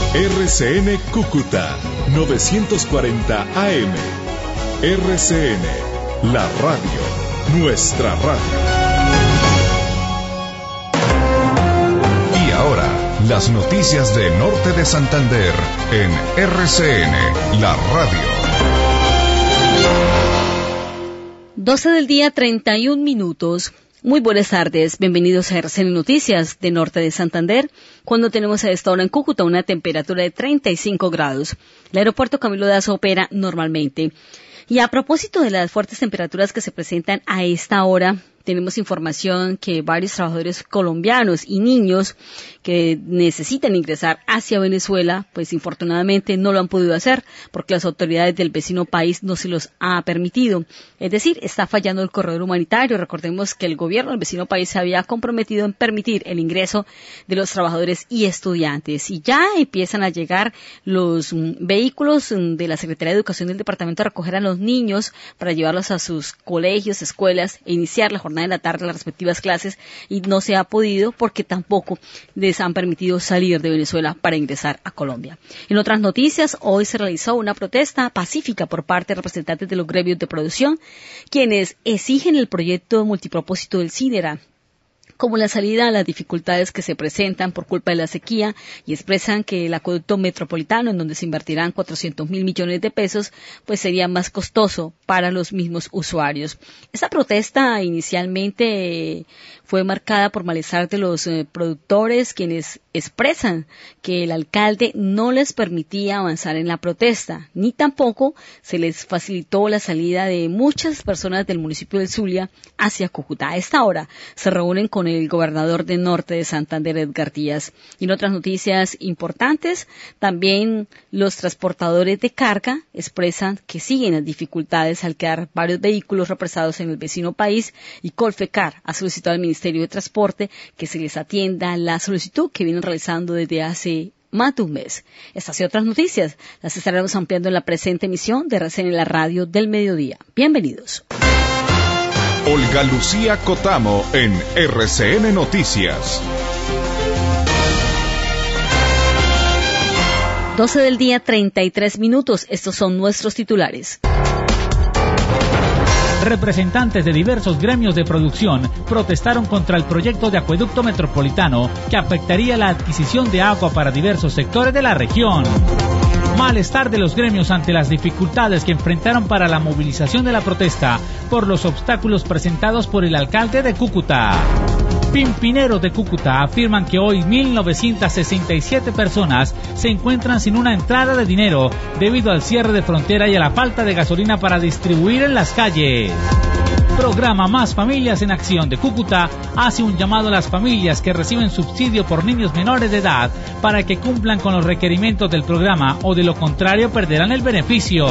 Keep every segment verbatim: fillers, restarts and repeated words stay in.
R C N Cúcuta novecientos cuarenta A M. R C N, la radio, nuestra radio. Y ahora, las noticias de Norte de Santander en R C N, la radio. doce del día, treinta y un minutos. Muy buenas tardes, bienvenidos a R C N Noticias de Norte de Santander, cuando tenemos a esta hora en Cúcuta una temperatura de treinta y cinco grados. El aeropuerto Camilo Daza opera normalmente. Y a propósito de las fuertes temperaturas que se presentan a esta hora, tenemos información que varios trabajadores colombianos y niños que necesitan ingresar hacia Venezuela, pues infortunadamente no lo han podido hacer porque las autoridades del vecino país no se los ha permitido. Es decir, está fallando el corredor humanitario. Recordemos que el gobierno del vecino país se había comprometido en permitir el ingreso de los trabajadores y estudiantes. Y ya empiezan a llegar los um, vehículos um, de la Secretaría de Educación del departamento a recoger a los niños para llevarlos a sus colegios, escuelas e iniciar la jornada de la tarde las respectivas clases, y no se ha podido porque tampoco les han permitido salir de Venezuela para ingresar a Colombia. En otras noticias, hoy se realizó una protesta pacífica por parte de representantes de los gremios de producción, quienes exigen el proyecto multipropósito del SIDERA como la salida a las dificultades que se presentan por culpa de la sequía, y expresan que el acueducto metropolitano, en donde se invertirán cuatrocientos mil millones de pesos, pues sería más costoso para los mismos usuarios. Esta protesta inicialmente fue marcada por malestar de los eh, productores, quienes expresan que el alcalde no les permitía avanzar en la protesta, ni tampoco se les facilitó la salida de muchas personas del municipio de Zulia hacia Cúcuta. A esta hora se reúnen con el gobernador de Norte de Santander, Edgar Díaz. Y en otras noticias importantes, también los transportadores de carga expresan que siguen las dificultades al quedar varios vehículos represados en el vecino país, y Colfecar ha solicitado al Ministerio de Transporte que se les atienda la solicitud que vienen realizando desde hace más de un mes. Estas y otras noticias las estaremos ampliando en la presente emisión de R C N, la radio del mediodía. Bienvenidos. Olga Lucía Cotamo en R C N Noticias. doce del día, treinta y tres minutos. Estos son nuestros titulares. Representantes de diversos gremios de producción protestaron contra el proyecto de acueducto metropolitano que afectaría la adquisición de agua para diversos sectores de la región. Malestar de los gremios ante las dificultades que enfrentaron para la movilización de la protesta por los obstáculos presentados por el alcalde de Cúcuta. Pimpineros de Cúcuta afirman que hoy mil novecientas sesenta y siete personas se encuentran sin una entrada de dinero debido al cierre de frontera y a la falta de gasolina para distribuir en las calles. Programa Más Familias en Acción de Cúcuta hace un llamado a las familias que reciben subsidio por niños menores de edad para que cumplan con los requerimientos del programa, o de lo contrario perderán el beneficio.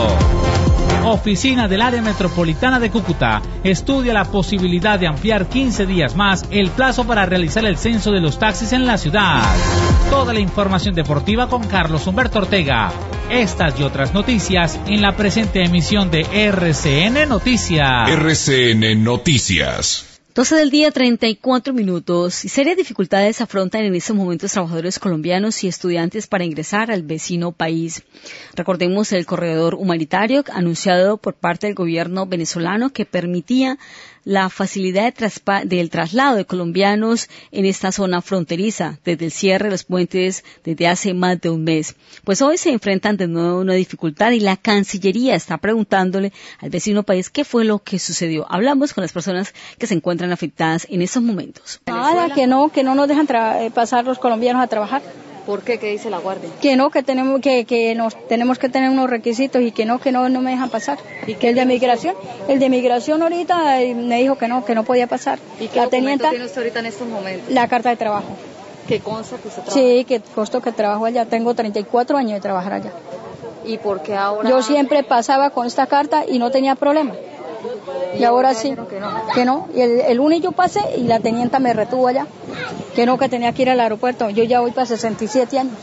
Oficina del Área Metropolitana de Cúcuta estudia la posibilidad de ampliar quince días más el plazo para realizar el censo de los taxis en la ciudad. Toda la información deportiva con Carlos Humberto Ortega. Estas y otras noticias en la presente emisión de R C N Noticias. R C N Noticias. doce del día, treinta y cuatro minutos. Y serias dificultades afrontan en estos momentos trabajadores colombianos y estudiantes para ingresar al vecino país. Recordemos el corredor humanitario anunciado por parte del gobierno venezolano que permitía la facilidad de traspa- del traslado de colombianos en esta zona fronteriza, desde el cierre de los puentes desde hace más de un mes. Pues hoy se enfrentan de nuevo a una dificultad y la Cancillería está preguntándole al vecino país qué fue lo que sucedió. Hablamos con las personas que se encuentran afectadas en estos momentos. Nada, que no, que no nos dejan tra- pasar los colombianos a trabajar. ¿Por qué? ¿Qué dice la Guardia? Que no, que tenemos que que nos tenemos que tener unos requisitos y que no, que no, no me dejan pasar. ¿Y que el de migración, el de migración ahorita eh, me dijo que no, que no podía pasar. ¿Y qué la documento tenienta, tiene usted ahorita en estos momentos? la carta de trabajo. ¿Qué consta que usted trabaja? Sí, que consto que trabajo allá. Tengo treinta y cuatro años de trabajar allá. ¿Y por qué ahora? Yo siempre pasaba con esta carta y no tenía problema. Y, y ahora sí, que no. que no. Y el, el lunes yo pasé y la tenienta me retuvo allá. Que no, que tenía que ir al aeropuerto. Yo ya voy para sesenta y siete años.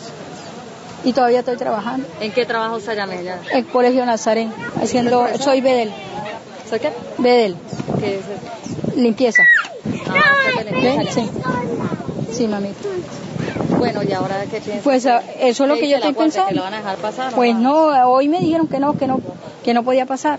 Y todavía estoy trabajando. ¿En qué trabaja usted allá, Mella? En el Colegio Nazarén, haciendo, soy bedel. ¿Soy qué? Bedel. ¿Qué es eso? Limpieza. Ah, ¿usted ¿Ven? Sí. Sí, mamita. Bueno, ¿y ahora qué piensas? Pues eso es lo que yo estoy pensando. ¿Que lo van a dejar pasar? Pues no, no, hoy me dijeron que no, que no, que no podía pasar.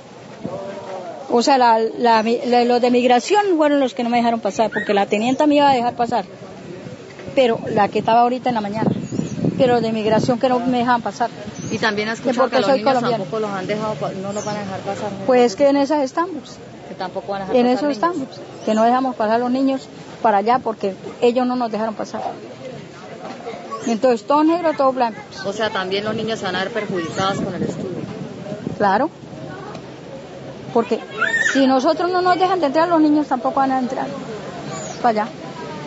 O sea, la, la, la, los de migración fueron los que no me dejaron pasar, porque la tenienta me iba a dejar pasar, pero la que estaba ahorita en la mañana, pero los de migración que no me dejaban pasar. Y también has escuchado que los niños colombiano. tampoco los han dejado, no los van a dejar pasar. ¿No? Pues que en esas estamos. Que tampoco van a dejar en pasar eso niños. estamos, que no dejamos pasar a los niños para allá porque ellos no nos dejaron pasar. Entonces todo negro, todo blanco. O sea, también los niños se van a ver perjudicados con el estudio. Claro. Porque si nosotros no nos dejan de entrar, los niños tampoco van a entrar para allá.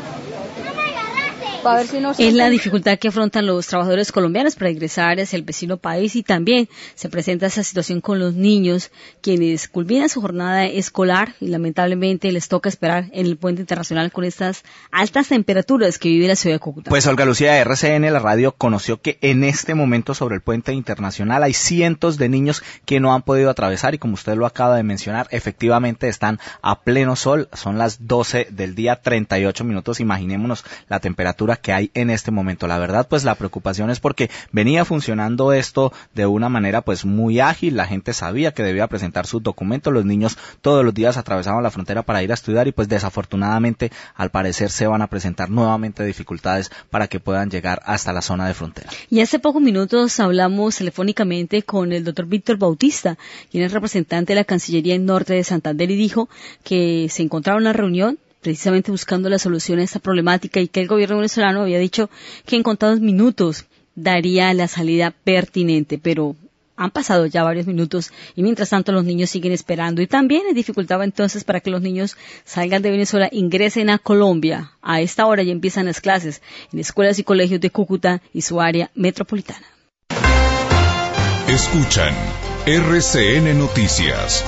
Para ver si nos es la dificultad que afrontan los trabajadores colombianos para ingresar hacia el vecino país, y también se presenta esa situación con los niños, quienes culminan su jornada escolar y lamentablemente les toca esperar en el puente internacional con estas altas temperaturas que vive la ciudad de Cúcuta. Pues Olga Lucía, de R C N, la radio, conoció que en este momento sobre el puente internacional hay cientos de niños que no han podido atravesar y, como usted lo acaba de mencionar, efectivamente están a pleno sol. Son las doce del día, treinta y ocho minutos. Imaginémonos la temperatura que hay en este momento. La verdad, pues la preocupación es porque venía funcionando esto de una manera pues muy ágil. La gente sabía que debía presentar sus documentos. Los niños todos los días atravesaban la frontera para ir a estudiar y pues desafortunadamente al parecer se van a presentar nuevamente dificultades para que puedan llegar hasta la zona de frontera. Y hace pocos minutos hablamos telefónicamente con el doctor Víctor Bautista, quien es representante de la Cancillería en Norte de Santander, y dijo que se encontraba en una reunión precisamente buscando la solución a esta problemática y que el gobierno venezolano había dicho que en contados minutos daría la salida pertinente, pero han pasado ya varios minutos y mientras tanto los niños siguen esperando, y también es dificultad entonces para que los niños salgan de Venezuela, ingresen a Colombia. A esta hora ya empiezan las clases en escuelas y colegios de Cúcuta y su área metropolitana. Escuchan R C N Noticias.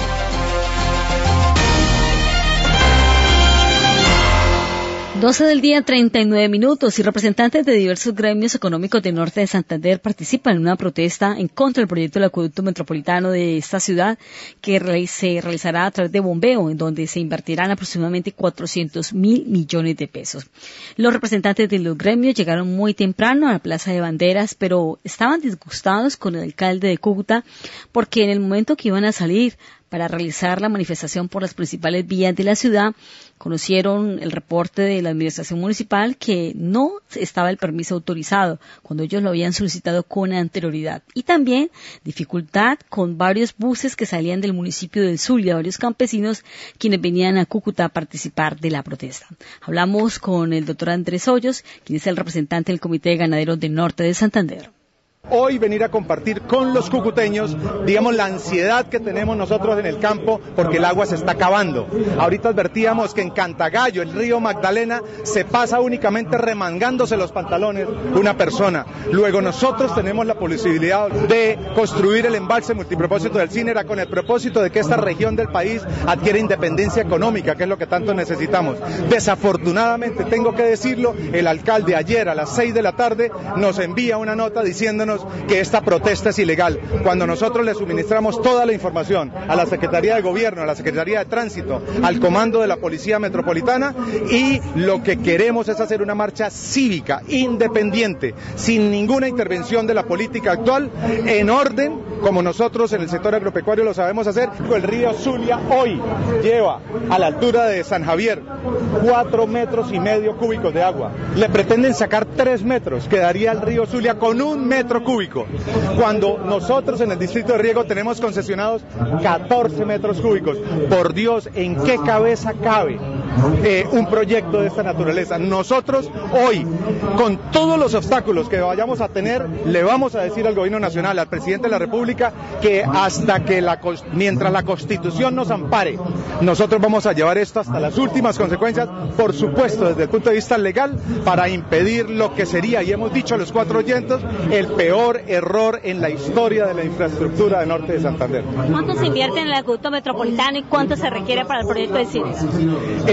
doce del día, treinta y nueve minutos, y representantes de diversos gremios económicos del norte de Santander participan en una protesta en contra del proyecto del acueducto metropolitano de esta ciudad, que se realizará a través de bombeo, en donde se invertirán aproximadamente cuatrocientos mil millones de pesos. Los representantes de los gremios llegaron muy temprano a la Plaza de Banderas, pero estaban disgustados con el alcalde de Cúcuta porque en el momento que iban a salir para realizar la manifestación por las principales vías de la ciudad, conocieron el reporte de la administración municipal que no estaba el permiso autorizado cuando ellos lo habían solicitado con anterioridad, y también dificultad con varios buses que salían del municipio del Zulia, varios campesinos quienes venían a Cúcuta a participar de la protesta. Hablamos con el doctor Andrés Hoyos, quien es el representante del Comité de Ganaderos del Norte de Santander. Hoy venir a compartir con los cucuteños, digamos, la ansiedad que tenemos nosotros en el campo porque el agua se está acabando. Ahorita advertíamos que en Cantagallo, el río Magdalena, se pasa únicamente remangándose los pantalones una persona. Luego nosotros tenemos la posibilidad de construir el embalse multipropósito del Cínera con el propósito de que esta región del país adquiera independencia económica, que es lo que tanto necesitamos. Desafortunadamente, tengo que decirlo, el alcalde ayer a las seis de la tarde nos envía una nota diciéndonos que esta protesta es ilegal, cuando nosotros le suministramos toda la información a la Secretaría de Gobierno, a la Secretaría de Tránsito, al Comando de la Policía Metropolitana, y lo que queremos es hacer una marcha cívica, independiente, sin ninguna intervención de la política actual, en orden, como nosotros en el sector agropecuario lo sabemos hacer. El río Zulia hoy lleva a la altura de San Javier cuatro metros y medio cúbicos de agua. Le pretenden sacar tres metros, quedaría el río Zulia con un metro cúbico, cuando nosotros en el distrito de riego tenemos concesionados catorce metros cúbicos. Por Dios, ¿en qué cabeza cabe eh, un proyecto de esta naturaleza? Nosotros hoy, con todos los obstáculos que vayamos a tener, le vamos a decir al gobierno nacional, al presidente de la República, que hasta que la, mientras la Constitución nos ampare, nosotros vamos a llevar esto hasta las últimas consecuencias, por supuesto desde el punto de vista legal, para impedir lo que sería, y hemos dicho a los cuatro oyentes, el peor error en la historia de la infraestructura del norte de Santander. ¿Cuánto se invierte en el acueducto metropolitano y cuánto se requiere para el proyecto de Cines? Eh,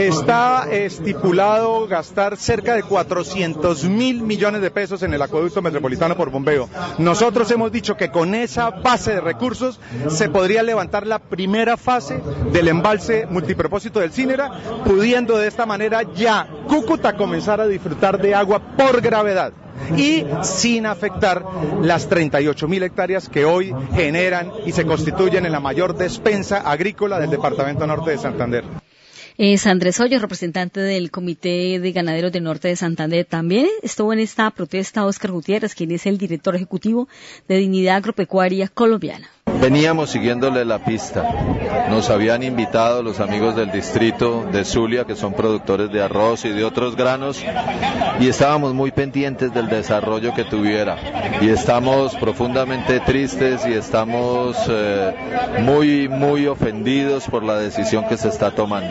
Está estipulado gastar cerca de cuatrocientos mil millones de pesos en el acueducto metropolitano por bombeo. Nosotros hemos dicho que con esa base de recursos se podría levantar la primera fase del embalse multipropósito del Cínera, pudiendo de esta manera ya Cúcuta comenzar a disfrutar de agua por gravedad y sin afectar las treinta y ocho mil hectáreas que hoy generan y se constituyen en la mayor despensa agrícola del departamento norte de Santander. Es Andrés Hoyos, representante del Comité de Ganaderos del Norte de Santander. También estuvo en esta protesta Óscar Gutiérrez, quien es el director ejecutivo de Dignidad Agropecuaria Colombiana. Veníamos siguiéndole la pista. Nos habían invitado los amigos del distrito de Zulia, que son productores de arroz y de otros granos, y estábamos muy pendientes del desarrollo que tuviera. Y estamos profundamente tristes y estamos eh, muy, muy ofendidos por la decisión que se está tomando.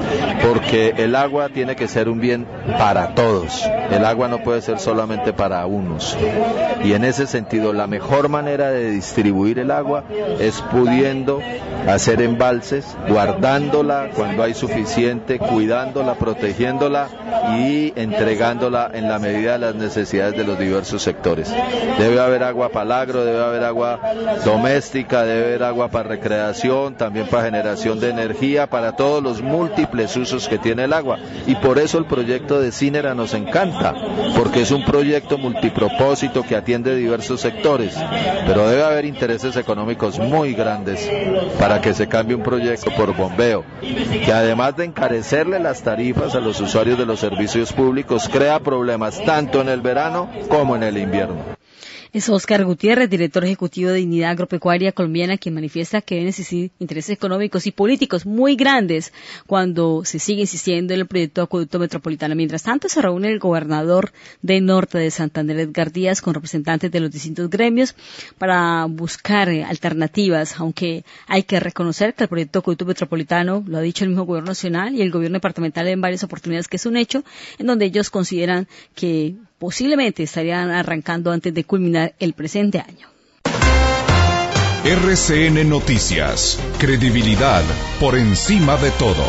Porque el agua tiene que ser un bien para todos. El agua no puede ser solamente para unos. Y en ese sentido, la mejor manera de distribuir el agua es pudiendo hacer embalses, guardándola cuando hay suficiente, cuidándola, protegiéndola y entregándola en la medida de las necesidades de los diversos sectores. Debe haber agua para el agro, debe haber agua doméstica, debe haber agua para recreación, también para generación de energía, para todos los múltiples usos que tiene el agua. Y por eso el proyecto de Cínera nos encanta, porque es un proyecto multipropósito que atiende diversos sectores, pero debe haber intereses económicos muy grandes para que se cambie un proyecto por bombeo, que además de encarecerle las tarifas a los usuarios de los servicios públicos, crea problemas tanto en el verano como en el invierno. Es Óscar Gutiérrez, director ejecutivo de Dignidad Agropecuaria Colombiana, quien manifiesta que deben existir intereses económicos y políticos muy grandes cuando se sigue insistiendo en el proyecto de acueducto metropolitano. Mientras tanto, se reúne el gobernador de Norte de Santander, Edgar Díaz, con representantes de los distintos gremios para buscar alternativas, aunque hay que reconocer que el proyecto de acueducto metropolitano, lo ha dicho el mismo gobierno nacional y el gobierno departamental en varias oportunidades, que es un hecho en donde ellos consideran que posiblemente estarían arrancando antes de culminar el presente año. R C N Noticias, credibilidad por encima de todo.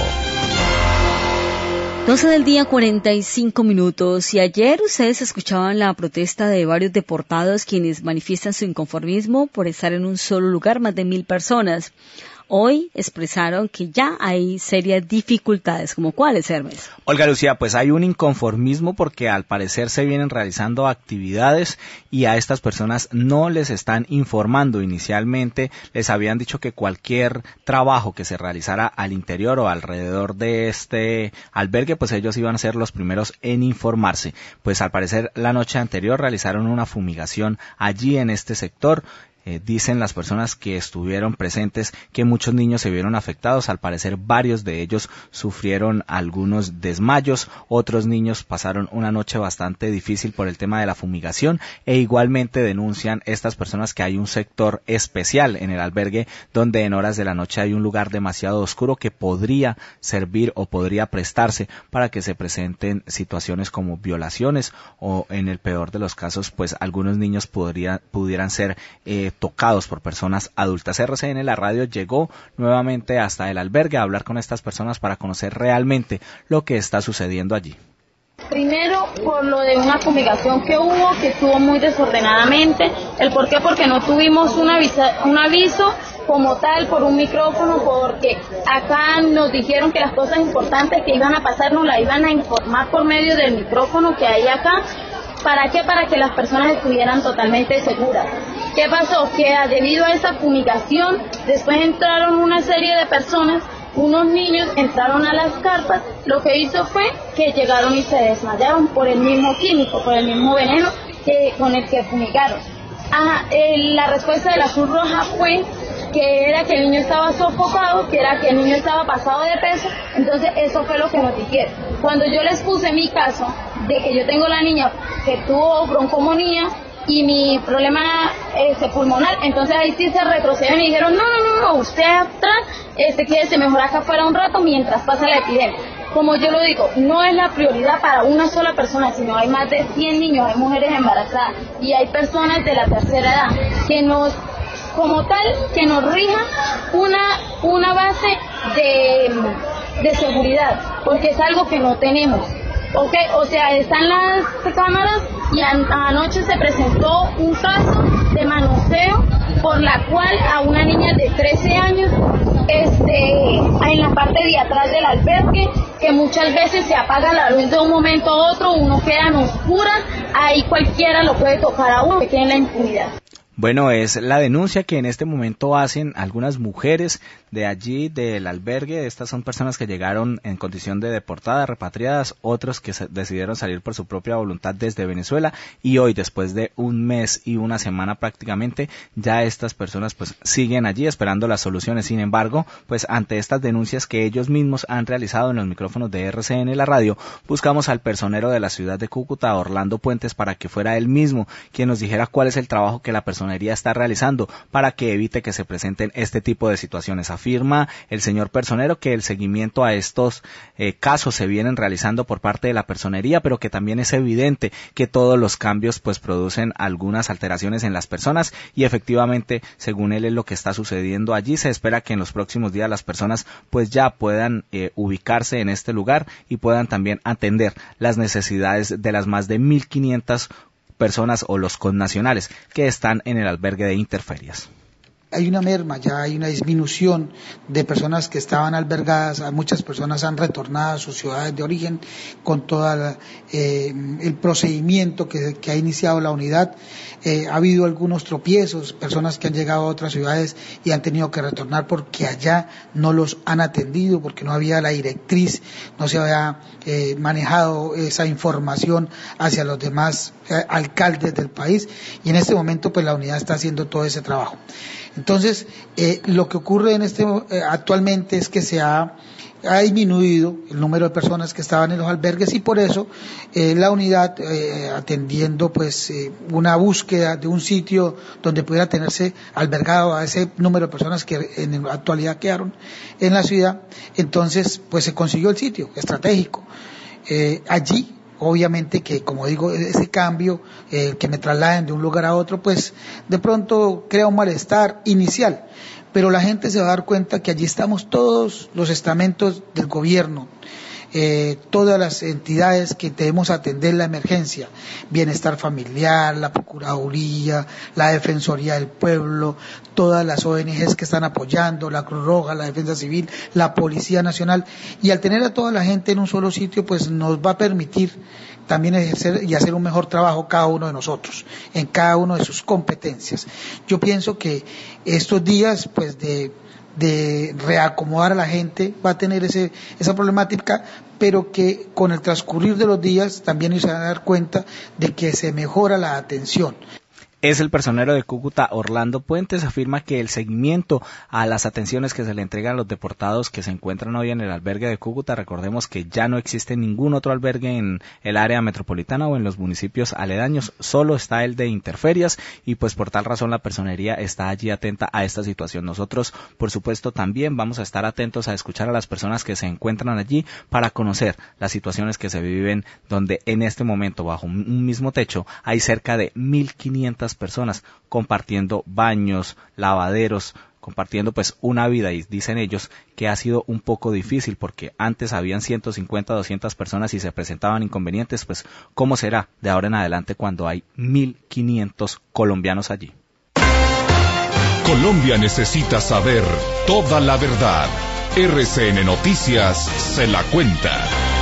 doce del día, cuarenta y cinco minutos. Y ayer ustedes escuchaban la protesta de varios deportados quienes manifiestan su inconformismo por estar en un solo lugar, más de mil personas. Hoy expresaron que ya hay serias dificultades, ¿como cuáles, Hermes? Olga Lucía, pues hay un inconformismo porque al parecer se vienen realizando actividades y a estas personas no les están informando. Inicialmente les habían dicho que cualquier trabajo que se realizara al interior o alrededor de este albergue, pues ellos iban a ser los primeros en informarse. Pues al parecer la noche anterior realizaron una fumigación allí en este sector. Eh, dicen las personas que estuvieron presentes que muchos niños se vieron afectados. Al parecer varios de ellos sufrieron algunos desmayos, otros niños pasaron una noche bastante difícil por el tema de la fumigación, e igualmente denuncian estas personas que hay un sector especial en el albergue donde en horas de la noche hay un lugar demasiado oscuro que podría servir o podría prestarse para que se presenten situaciones como violaciones o, en el peor de los casos, pues algunos niños podría, pudieran ser eh, tocados por personas adultas. R C N, la radio, llegó nuevamente hasta el albergue a hablar con estas personas para conocer realmente lo que está sucediendo allí. Primero, por lo de una fumigación que hubo, que estuvo muy desordenadamente. ¿El por qué? Porque no tuvimos un, avisa, un aviso como tal por un micrófono, porque acá nos dijeron que las cosas importantes que iban a pasar nos las iban a informar por medio del micrófono que hay acá. ¿Para qué? Para que las personas estuvieran totalmente seguras. ¿Qué pasó? Que debido a esa fumigación, después entraron una serie de personas, unos niños entraron a las carpas, lo que hizo fue que llegaron y se desmayaron por el mismo químico, por el mismo veneno que, con el que fumigaron. Ah, eh, la respuesta de la Cruz Roja fue que era que el niño estaba sofocado, que era que el niño estaba pasado de peso. Entonces eso fue lo que nos dijeron. Cuando yo les puse mi caso de que yo tengo la niña que tuvo broncomonía y mi problema este, pulmonar, entonces ahí sí se retrocedieron y dijeron no, no, no, no, usted atrás, este, quédese mejor acá fuera un rato mientras pasa la epidemia. Como yo lo digo, no es la prioridad para una sola persona, sino hay más de cien niños, hay mujeres embarazadas y hay personas de la tercera edad que nos, como tal, que nos rija una, una base de, de seguridad, porque es algo que no tenemos. Okay, o sea, están las cámaras y an- anoche se presentó un caso de manoseo por la cual a una niña de trece años, este, en la parte de atrás del albergue, que muchas veces se apaga la luz de un momento a otro, uno queda en oscuras, ahí cualquiera lo puede tocar a uno, que queda en la impunidad. Bueno, es la denuncia que en este momento hacen algunas mujeres de allí, del albergue. Estas son personas que llegaron en condición de deportadas, repatriadas, otros que se decidieron salir por su propia voluntad desde Venezuela, y hoy, después de un mes y una semana prácticamente, ya estas personas pues siguen allí esperando las soluciones. Sin embargo, pues ante estas denuncias que ellos mismos han realizado en los micrófonos de R C N La Radio, buscamos al personero de la ciudad de Cúcuta, Orlando Puentes, para que fuera él mismo quien nos dijera cuál es el trabajo que la persona está realizando para que evite que se presenten este tipo de situaciones. Afirma el señor personero que el seguimiento a estos eh, casos se vienen realizando por parte de la personería, pero que también es evidente que todos los cambios pues producen algunas alteraciones en las personas, y efectivamente, según él, es lo que está sucediendo allí. Se espera que en los próximos días las personas pues ya puedan eh, ubicarse en este lugar y puedan también atender las necesidades de las más de mil quinientas personas o los connacionales que están en el albergue de Interferias. Hay una merma, ya hay una disminución de personas que estaban albergadas, muchas personas han retornado a sus ciudades de origen con todo eh, el procedimiento que, que ha iniciado la unidad. Eh, ha habido algunos tropiezos, personas que han llegado a otras ciudades y han tenido que retornar porque allá no los han atendido, porque no había la directriz, no se había eh, manejado esa información hacia los demás eh, alcaldes del país, y en este momento pues la unidad está haciendo todo ese trabajo. Entonces, eh, lo que ocurre en este eh, actualmente es que se ha, ha disminuido el número de personas que estaban en los albergues, y por eso eh, la unidad, eh, atendiendo pues eh, una búsqueda de un sitio donde pudiera tenerse albergado a ese número de personas que en la actualidad quedaron en la ciudad, entonces pues se consiguió el sitio estratégico. Eh, allí obviamente que, como digo, ese cambio, eh, que me trasladen de un lugar a otro, pues de pronto crea un malestar inicial, pero la gente se va a dar cuenta que allí estamos todos los estamentos del gobierno, eh, todas las entidades que debemos atender la emergencia, bienestar familiar, la Procuraduría, la Defensoría del Pueblo, todas las O N Ges que están apoyando, la Cruz Roja, la Defensa Civil, la Policía Nacional, y al tener a toda la gente en un solo sitio, pues nos va a permitir también ejercer y hacer un mejor trabajo cada uno de nosotros, en cada uno de sus competencias. Yo pienso que estos días, pues de de reacomodar a la gente, va a tener ese, esa problemática, pero que con el transcurrir de los días también se van a dar cuenta de que se mejora la atención. Es el personero de Cúcuta, Orlando Puentes. Afirma que el seguimiento a las atenciones que se le entregan a los deportados que se encuentran hoy en el albergue de Cúcuta, recordemos que ya no existe ningún otro albergue en el área metropolitana o en los municipios aledaños, solo está el de Interferias, y pues por tal razón la personería está allí atenta a esta situación. Nosotros, por supuesto, también vamos a estar atentos a escuchar a las personas que se encuentran allí para conocer las situaciones que se viven, donde en este momento, bajo un mismo techo, hay cerca de mil quinientas personas compartiendo baños, lavaderos, compartiendo pues una vida, y dicen ellos que ha sido un poco difícil porque antes habían ciento cincuenta, doscientas personas y se presentaban inconvenientes. Pues ¿cómo será de ahora en adelante cuando hay mil quinientos colombianos allí? Colombia necesita saber toda la verdad. R C N Noticias se la cuenta.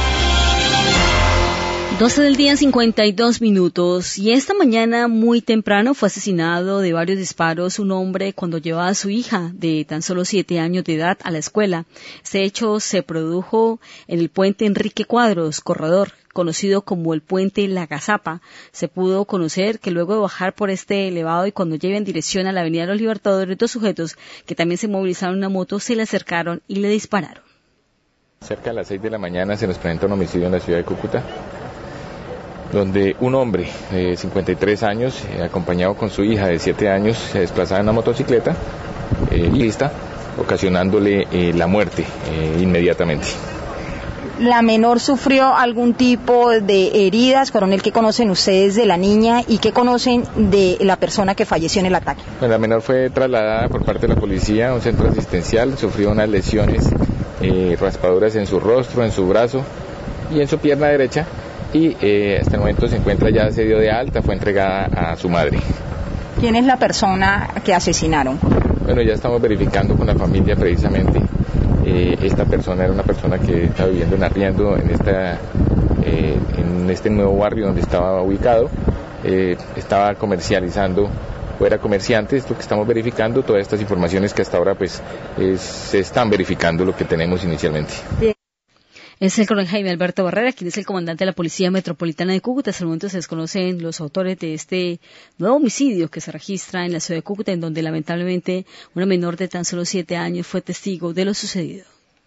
doce del día, cincuenta y dos minutos, y esta mañana muy temprano fue asesinado de varios disparos un hombre cuando llevaba a su hija de tan solo siete años de edad a la escuela. Este hecho se produjo en el puente Enrique Cuadros, corredor, conocido como el puente La Gazapa. Se pudo conocer que luego de bajar por este elevado y cuando lleva en dirección a la avenida de los Libertadores, dos sujetos que también se movilizaron en una moto se le acercaron y le dispararon. Cerca de las seis de la mañana se nos presenta un homicidio en la ciudad de Cúcuta, donde un hombre de cincuenta y tres años, eh, acompañado con su hija de siete años, se desplazaba en una motocicleta eh, lista, ocasionándole eh, la muerte eh, inmediatamente. ¿La menor sufrió algún tipo de heridas, coronel? ¿Qué conocen ustedes de la niña y qué conocen de la persona que falleció en el ataque? Bueno, la menor fue trasladada por parte de la policía a un centro asistencial, sufrió unas lesiones eh, raspaduras en su rostro, en su brazo y en su pierna derecha, y eh, hasta el momento se encuentra ya, se dio de alta, fue entregada a su madre. ¿Quién es la persona que asesinaron? Bueno, ya estamos verificando con la familia precisamente. Eh, esta persona era una persona que estaba viviendo en arriendo en, esta, eh, en este nuevo barrio donde estaba ubicado. Eh, estaba comercializando, o era comerciante, esto que estamos verificando, todas estas informaciones que hasta ahora pues es, se están verificando lo que tenemos inicialmente. Bien. Es el coronel Jaime Alberto Barrera, quien es el comandante de la Policía Metropolitana de Cúcuta. Hasta el momento se desconocen los autores de este nuevo homicidio que se registra en la ciudad de Cúcuta, en donde lamentablemente una menor de tan solo siete años fue testigo de lo sucedido.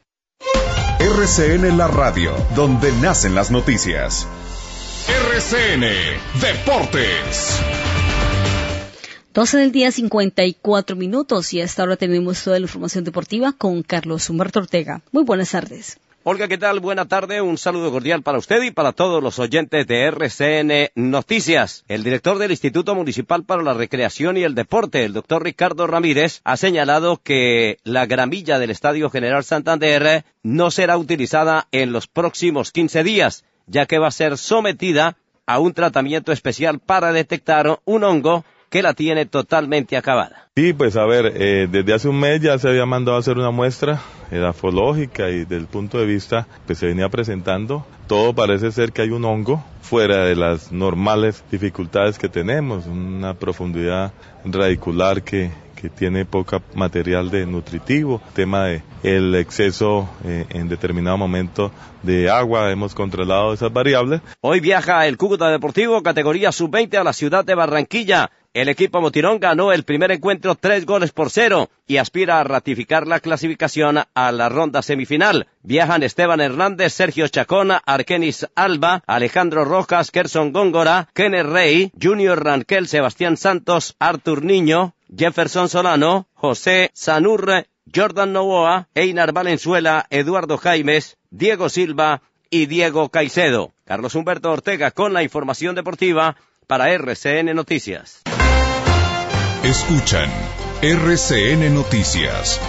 R C N La Radio, donde nacen las noticias. R C N Deportes. doce del día, cincuenta y cuatro minutos, y hasta ahora tenemos toda la información deportiva con Carlos Humberto Ortega. Muy buenas tardes. Olga, ¿qué tal? Buena tarde, un saludo cordial para usted y para todos los oyentes de R C N Noticias. El director del Instituto Municipal para la Recreación y el Deporte, el doctor Ricardo Ramírez, ha señalado que la gramilla del Estadio General Santander no será utilizada en los próximos quince días, ya que va a ser sometida a un tratamiento especial para detectar un hongo que la tiene totalmente acabada. Sí, pues a ver, eh, desde hace un mes ya se había mandado a hacer una muestra edafológica y del punto de vista pues se venía presentando. Todo parece ser que hay un hongo fuera de las normales dificultades que tenemos, una profundidad radicular que que tiene poca material de nutritivo, tema de el exceso eh, en determinado momento de agua, hemos controlado esas variables. Hoy viaja el Cúcuta Deportivo categoría sub veinte a la ciudad de Barranquilla. El equipo Motirón ganó el primer encuentro tres goles por cero y aspira a ratificar la clasificación a la ronda semifinal. Viajan Esteban Hernández, Sergio Chacón, Arkenis Alba, Alejandro Rojas, Kerson Góngora, Kenner Rey, Junior Ranquel, Sebastián Santos, Artur Niño, Jefferson Solano, José Sanurre, Jordan Novoa, Einar Valenzuela, Eduardo Jaimes, Diego Silva y Diego Caicedo. Carlos Humberto Ortega con la información deportiva para R C N Noticias. Escuchan R C N Noticias.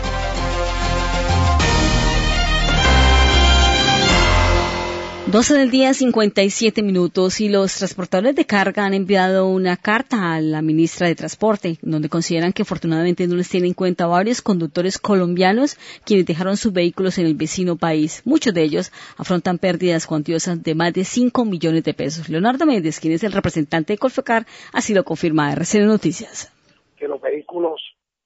doce del día, cincuenta y siete minutos, y los transportadores de carga han enviado una carta a la ministra de Transporte, donde consideran que afortunadamente no les tienen en cuenta varios conductores colombianos quienes dejaron sus vehículos en el vecino país. Muchos de ellos afrontan pérdidas cuantiosas de más de cinco millones de pesos. Leonardo Méndez, quien es el representante de Colfecar, así lo confirma a R C N Noticias. Que los vehículos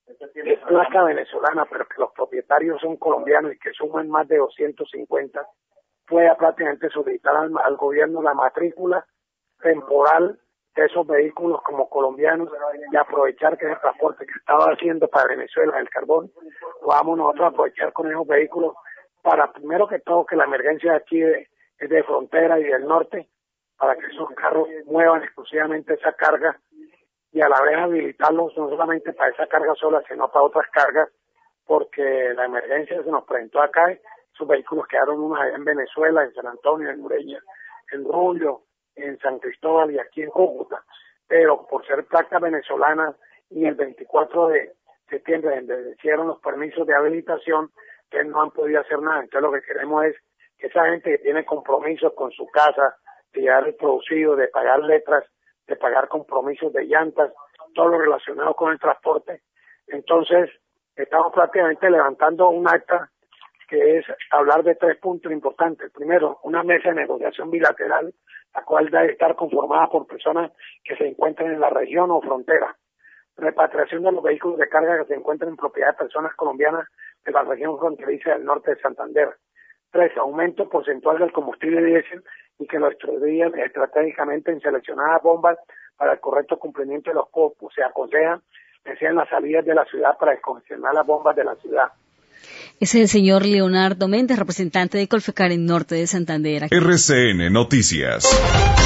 es placa venezolana, pero que los propietarios son colombianos y que suman más de doscientos cincuenta, pueda prácticamente solicitar al, al gobierno la matrícula temporal de esos vehículos como colombianos y aprovechar que ese transporte que estaba haciendo para Venezuela el carbón, podamos nosotros aprovechar con esos vehículos para, primero que todo, que la emergencia de aquí de, es de frontera y del norte, para que esos carros muevan exclusivamente esa carga y a la vez habilitarlos no solamente para esa carga sola, sino para otras cargas, porque la emergencia se nos presentó acá. Sus vehículos quedaron unos allá en Venezuela, en San Antonio, en Ureña, en Rullo, en San Cristóbal y aquí en Cúcuta. Pero por ser placas venezolanas y el veinticuatro de septiembre, donde hicieron los permisos de habilitación, que no han podido hacer nada. Entonces lo que queremos es que esa gente que tiene compromisos con su casa, de llevar el producido, de pagar letras, de pagar compromisos de llantas, todo lo relacionado con el transporte. Entonces estamos prácticamente levantando un acta que es hablar de tres puntos importantes. Primero, una mesa de negociación bilateral, la cual debe estar conformada por personas que se encuentren en la región o frontera. Repatriación de los vehículos de carga que se encuentren en propiedad de personas colombianas de la región fronteriza del norte de Santander. Tres, aumento porcentual del combustible diésel y que lo distribuyan estratégicamente en seleccionadas bombas para el correcto cumplimiento de los copos. Se aconseja que sean las salidas de la ciudad para descongestionar las bombas de la ciudad. Es el señor Leonardo Méndez, representante de Colfecar en norte de Santander. R C N Noticias.